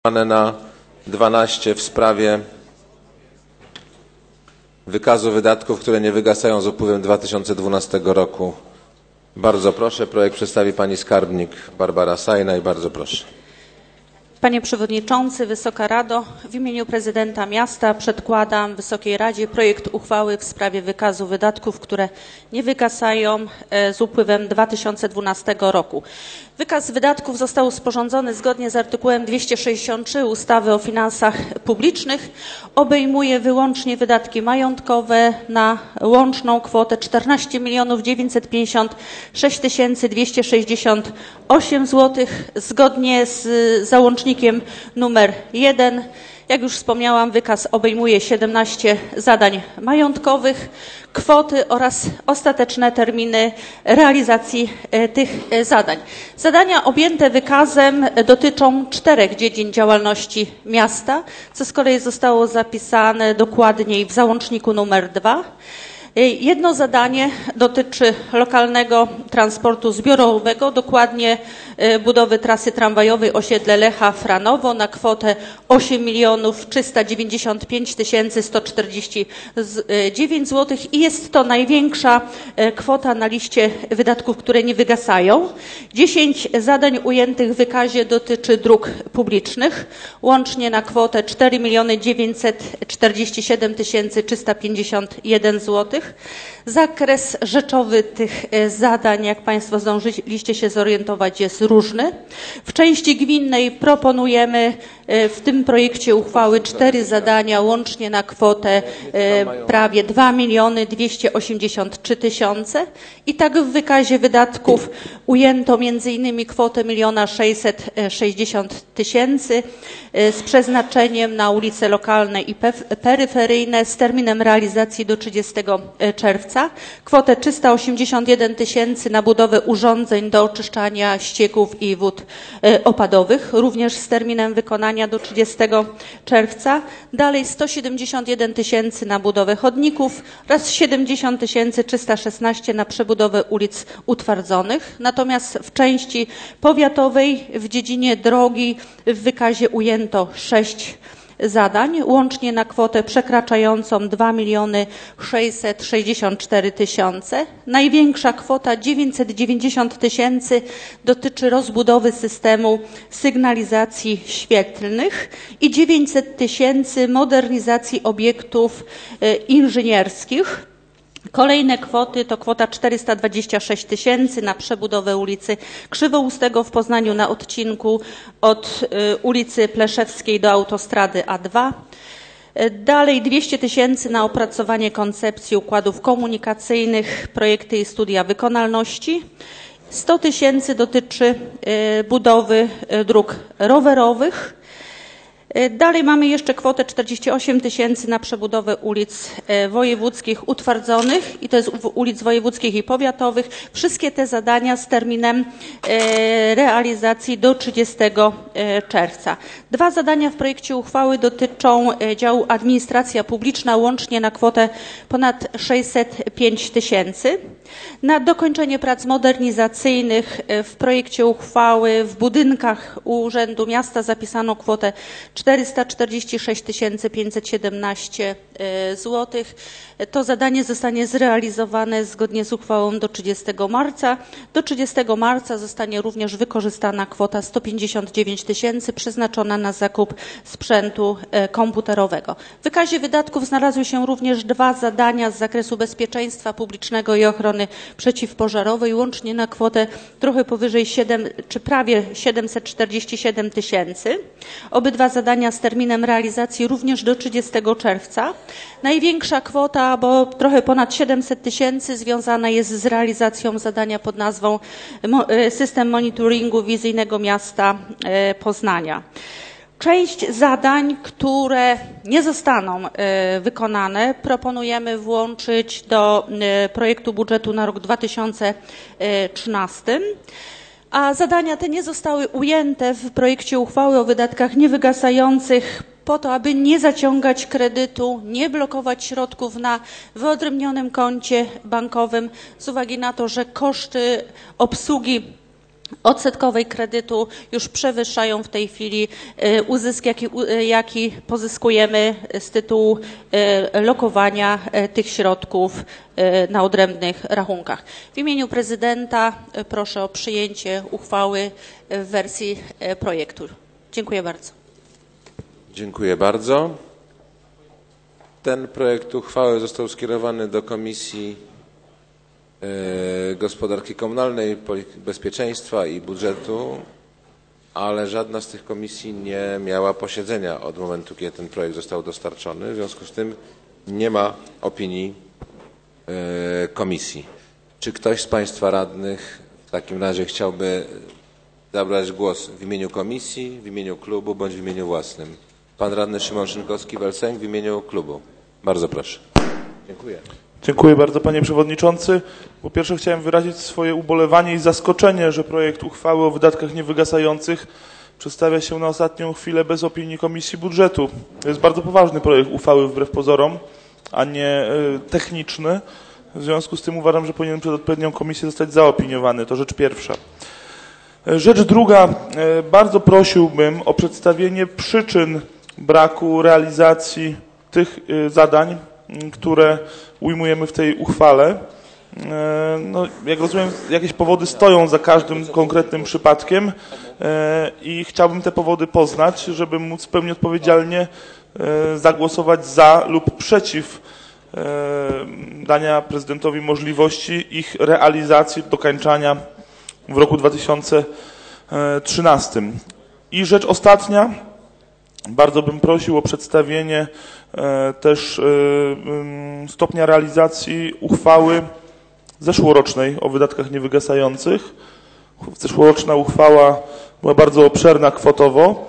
Na 12 w sprawie wykazu wydatków, które nie wygasają z upływem 2012 roku. Bardzo proszę, projekt przedstawi pani skarbnik Barbara Sajna i bardzo proszę. Panie Przewodniczący, Wysoka Rado, w imieniu prezydenta miasta przedkładam Wysokiej Radzie projekt uchwały w sprawie wykazu wydatków, które nie wygasają z upływem 2012 roku. Wykaz wydatków został sporządzony zgodnie z artykułem 263 ustawy o finansach publicznych. Obejmuje wyłącznie wydatki majątkowe na łączną kwotę 14 956 268 zł zgodnie z załącznikiem numer 1. Jak już wspomniałam, wykaz obejmuje 17 zadań majątkowych, kwoty oraz ostateczne terminy realizacji tych zadań. Zadania objęte wykazem dotyczą 4 dziedzin działalności miasta, co z kolei zostało zapisane dokładniej w załączniku numer 2. Jedno zadanie dotyczy lokalnego transportu zbiorowego, dokładnie budowy trasy tramwajowej osiedle Lecha Franowo na kwotę 8 395 149 zł i jest to największa kwota na liście wydatków, które nie wygasają. 10 zadań ujętych w wykazie dotyczy dróg publicznych, łącznie na kwotę 4 947 351 zł. Zakres rzeczowy tych zadań, jak Państwo zdążyliście się zorientować, jest różny. W części gminnej proponujemy w tym projekcie uchwały 4 zadania łącznie na kwotę prawie 2 283 000 i tak w wykazie wydatków ujęto m.in. kwotę 1 660 000 z przeznaczeniem na ulice lokalne i peryferyjne z terminem realizacji do 30 czerwca, kwotę 381 000 na budowę urządzeń do oczyszczania ścieków i wód opadowych, również z terminem wykonania do 30 czerwca. Dalej 171 000 na budowę chodników oraz 70 316 na przebudowę ulic utwardzonych. Natomiast w części powiatowej w dziedzinie drogi w wykazie ujęto 6 zadań, łącznie na kwotę przekraczającą 2 664 000. Największa kwota 990 000 dotyczy rozbudowy systemu sygnalizacji świetlnych i 900 000 modernizacji obiektów inżynierskich. Kolejne kwoty to kwota 426 000 na przebudowę ulicy Krzywoustego w Poznaniu na odcinku od ulicy Pleszewskiej do autostrady A2. Dalej 200 000 na opracowanie koncepcji układów komunikacyjnych, projekty i studia wykonalności. 100 000 dotyczy budowy dróg rowerowych. Dalej mamy jeszcze kwotę 48 000 na przebudowę ulic wojewódzkich utwardzonych i to jest ulic wojewódzkich i powiatowych. Wszystkie te zadania z terminem realizacji do 30 czerwca. 2 zadania w projekcie uchwały dotyczą działu administracja publiczna łącznie na kwotę ponad 605 000. Na dokończenie prac modernizacyjnych w projekcie uchwały w budynkach Urzędu Miasta zapisano kwotę 446 517 zł. To zadanie zostanie zrealizowane zgodnie z uchwałą do 30 marca. Do 30 marca zostanie również wykorzystana kwota 159 000 przeznaczona na zakup sprzętu komputerowego. W wykazie wydatków znalazły się również 2 zadania z zakresu bezpieczeństwa publicznego i ochrony przeciwpożarowej, łącznie na kwotę trochę powyżej prawie 747 000. Obydwa zadania z terminem realizacji również do 30 czerwca. Największa kwota, bo trochę ponad 700 000, związana jest z realizacją zadania pod nazwą System Monitoringu Wizyjnego Miasta Poznania. Część zadań, które nie zostaną wykonane, proponujemy włączyć do projektu budżetu na rok 2013. A zadania te nie zostały ujęte w projekcie uchwały o wydatkach niewygasających po to, aby nie zaciągać kredytu, nie blokować środków na wyodrębnionym koncie bankowym z uwagi na to, że koszty obsługi odsetkowej kredytu już przewyższają w tej chwili uzysk, jaki pozyskujemy z tytułu lokowania tych środków na odrębnych rachunkach. W imieniu prezydenta proszę o przyjęcie uchwały w wersji projektu. Dziękuję bardzo. Dziękuję bardzo. Ten projekt uchwały został skierowany do Komisji Gospodarki Komunalnej, Bezpieczeństwa i Budżetu, ale żadna z tych komisji nie miała posiedzenia od momentu, kiedy ten projekt został dostarczony. W związku z tym nie ma opinii komisji. Czy ktoś z Państwa radnych w takim razie chciałby zabrać głos w imieniu komisji, w imieniu klubu bądź w imieniu własnym? Pan radny Szymon Szynkowski-Welsenk w imieniu klubu. Bardzo proszę. Dziękuję. Dziękuję bardzo, panie przewodniczący. Po pierwsze chciałem wyrazić swoje ubolewanie i zaskoczenie, że projekt uchwały o wydatkach niewygasających przedstawia się na ostatnią chwilę bez opinii Komisji Budżetu. To jest bardzo poważny projekt uchwały wbrew pozorom, a nie techniczny. W związku z tym uważam, że powinien przez odpowiednią komisję zostać zaopiniowany. To rzecz pierwsza. Rzecz druga. Bardzo prosiłbym o przedstawienie przyczyn braku realizacji tych zadań, które ujmujemy w tej uchwale. No, jak rozumiem, jakieś powody stoją za każdym konkretnym przypadkiem i chciałbym te powody poznać, żeby móc w pełni odpowiedzialnie zagłosować za lub przeciw dania prezydentowi możliwości ich realizacji, dokańczania w roku 2013. I rzecz ostatnia. Bardzo bym prosił o przedstawienie też stopnia realizacji uchwały zeszłorocznej o wydatkach niewygasających. Zeszłoroczna uchwała była bardzo obszerna kwotowo.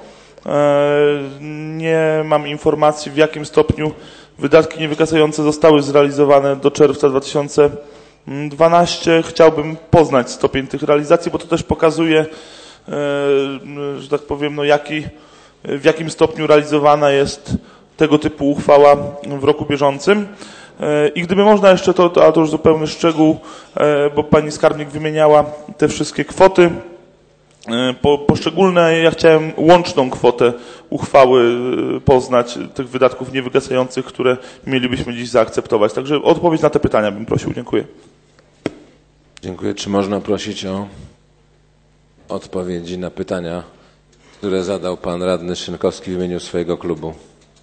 Nie mam informacji, w jakim stopniu wydatki niewygasające zostały zrealizowane do czerwca 2012. Chciałbym poznać stopień tych realizacji, bo to też pokazuje, że tak powiem, no w jakim stopniu realizowana jest tego typu uchwała w roku bieżącym. I gdyby można jeszcze to już zupełny szczegół, bo pani skarbnik wymieniała te wszystkie kwoty poszczególne. Ja chciałem łączną kwotę uchwały poznać, tych wydatków niewygasających, które mielibyśmy dziś zaakceptować. Także odpowiedź na te pytania bym prosił. Dziękuję. Dziękuję. Czy można prosić o odpowiedzi na pytania, które zadał pan radny Szynkowski w imieniu swojego klubu?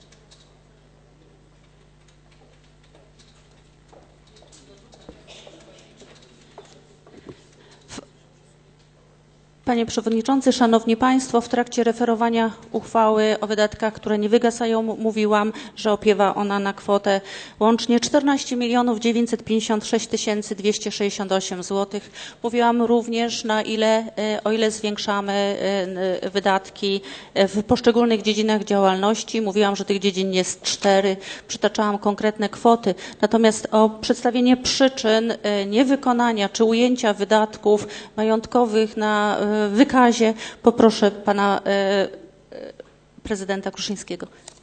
Panie Przewodniczący, Szanowni Państwo, w trakcie referowania uchwały o wydatkach, które nie wygasają, mówiłam, że opiewa ona na kwotę łącznie 14 956 268 zł. Mówiłam również, o ile zwiększamy wydatki w poszczególnych dziedzinach działalności. Mówiłam, że tych dziedzin jest 4. Przytaczałam konkretne kwoty. Natomiast o przedstawienie przyczyn niewykonania czy ujęcia wydatków majątkowych na wykazie poproszę pana prezydenta Kruszyńskiego.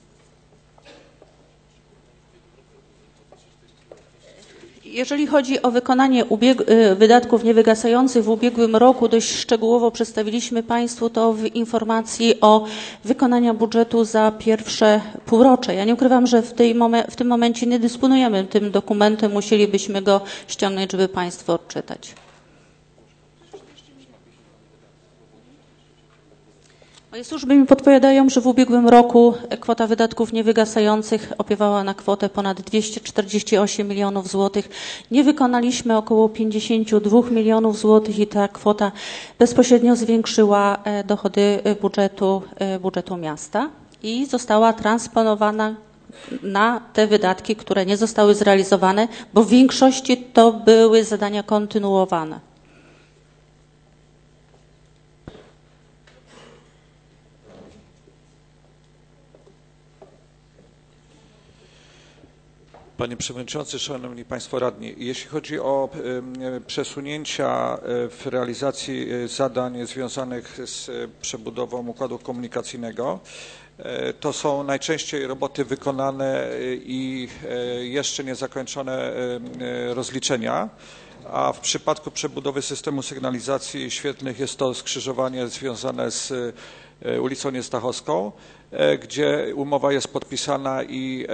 Jeżeli chodzi o wykonanie wydatków niewygasających w ubiegłym roku, dość szczegółowo przedstawiliśmy Państwu to w informacji o wykonaniu budżetu za pierwsze półrocze. Ja nie ukrywam, że w tym momencie nie dysponujemy tym dokumentem, musielibyśmy go ściągnąć, żeby Państwo odczytać. Moje służby mi podpowiadają, że w ubiegłym roku kwota wydatków niewygasających opiewała na kwotę ponad 248 milionów złotych. Nie wykonaliśmy około 52 milionów złotych i ta kwota bezpośrednio zwiększyła dochody budżetu miasta i została transponowana na te wydatki, które nie zostały zrealizowane, bo w większości to były zadania kontynuowane. Panie Przewodniczący, Szanowni Państwo Radni, jeśli chodzi o przesunięcia w realizacji zadań związanych z przebudową układu komunikacyjnego, to są najczęściej roboty wykonane i jeszcze niezakończone rozliczenia. a w przypadku przebudowy systemu sygnalizacji świetlnych jest to skrzyżowanie związane z ulicą Niestachowską, gdzie umowa jest podpisana i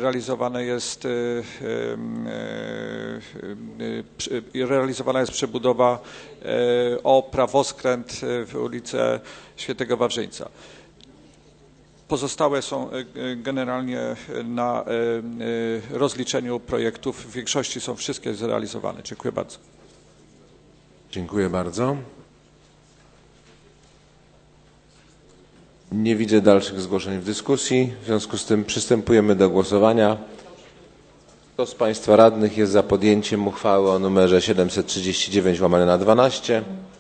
realizowana jest przebudowa o prawoskręt w ulicę Świętego Wawrzyńca. Pozostałe są generalnie na rozliczeniu projektów. W większości są wszystkie zrealizowane. Dziękuję bardzo. Dziękuję bardzo. Nie widzę dalszych zgłoszeń w dyskusji. W związku z tym przystępujemy do głosowania. Kto z Państwa radnych jest za podjęciem uchwały o numerze 739/12?